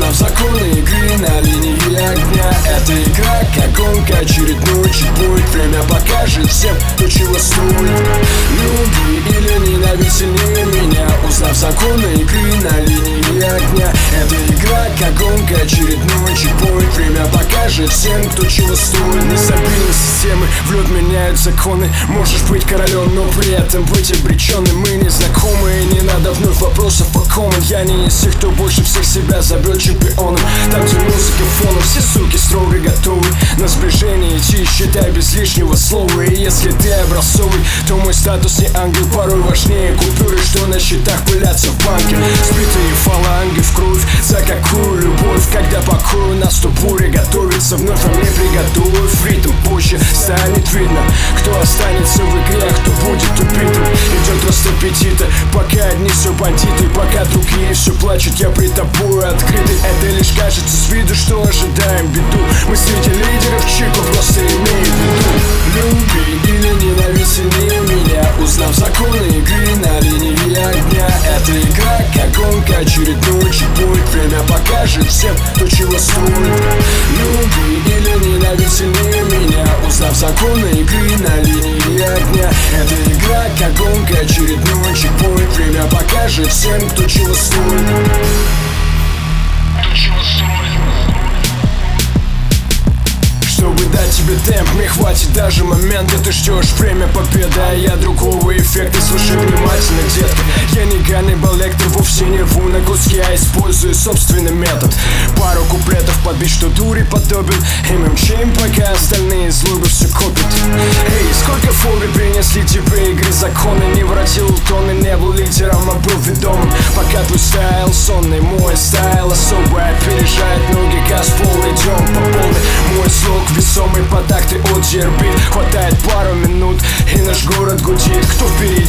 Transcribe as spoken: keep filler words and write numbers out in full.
Узнав законы игры на линии огня. Эта игра как гонка, очередной чекпоинт. Время покажет всем, кто чего стоит. Люби или ненавидь сильнее меня. Узнав законы игры на линии огня. Эта игра как гонка, очередной чекпоинт. Время покажет всем, кто чего стоит. Нестабильные системы в лед меняют законы. Можешь быть королем, но при этом быть обреченным. Мы не знакомы, не надо вновь вопросов по кому. Я не из тех, кто больше всех себя зовет чемпионом. Там, где музыка фоном, все суки строго готовы на сближение идти, считай без лишнего слова. И если ты образцовый, то мой статус не ангел. Порой важнее купюры, что на счетах пылятся в банке. Сбитые фаланги в кровь, за какую любовь? Когда покой у нас, то буря готовится вновь, а мне приготовив ритм. Позже станет видно, кто останется в игре, а кто будет убитым. Идет рост аппетита, пока одни все бандиты, пока другие все плачут, я при тобой открытый. Это лишь кажется с виду, что ожидаем беду. Мы среди лидеров, чипа просто имеет в виду. Люби или ненавидь сильнее меня. Узнав законы игры на линии огня. Эта игра как гонка, очередной чекпоинт. Время покажет всем, кто чего стоит. Люби или ненавидь сильнее меня. Узнав законы игры на линии огня. Эта игра как гонка, очередной чекпоинт. Время покажет всем, кто чего стоит. Кто чего стоит. Чтобы дать тебе темп, мне хватит даже момента. Ты ждешь время победы, а я другого эффекта. Слушай внимательно, детка, я не Ганнибал Лектор, вовсе не рву на куски, я использую собственный метод. Пару куплетов подбить, что дури подобен, и мы мчим, пока остальные злобы все копят. Эй, сколько фобий принесли тебе игры законы. Не воротил тонны, не был лидером, а был ведомым. Пока твой стайл сонный, мой стайл особый опережает ноги, газ в пол, идем по полной. Мой слог весомый по такты от Джербит. Хватает пару минут, и наш город гудит. Кто впереди,